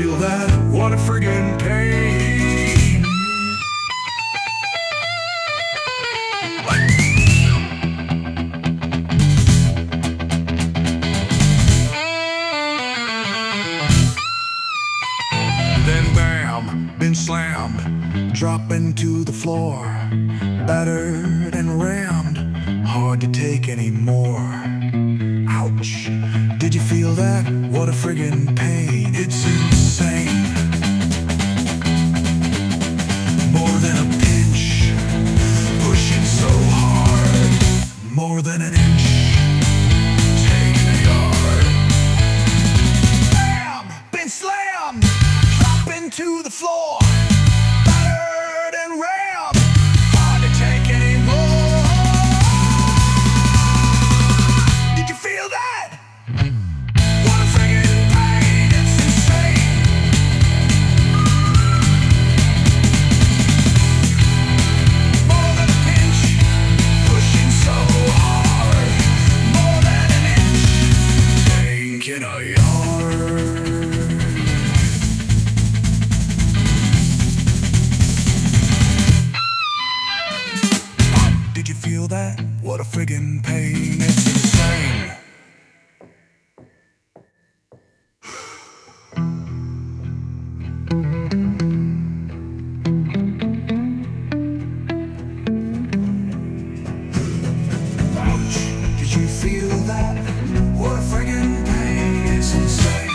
feel that? What a friggin' pain. Then bam, been slammed, dropping to the floor, battered and rammed, hard to take anymore. Ouch, did you feel that? What a friggin' pain. It's insane. More than a pinch, pushing so hard, more than an inch, taking a yard. Bam, been slammed, dropping to the floor, battered and rammed, hard to take anymore. Did you feel that? What a friggin' pain, it's insane. More than a pinch, pushing so hard, more than an inch, taking a yard. Did you feel that? What a friggin' pain, it's insane. Ouch, did you feel that? What a friggin' pain, it's insane.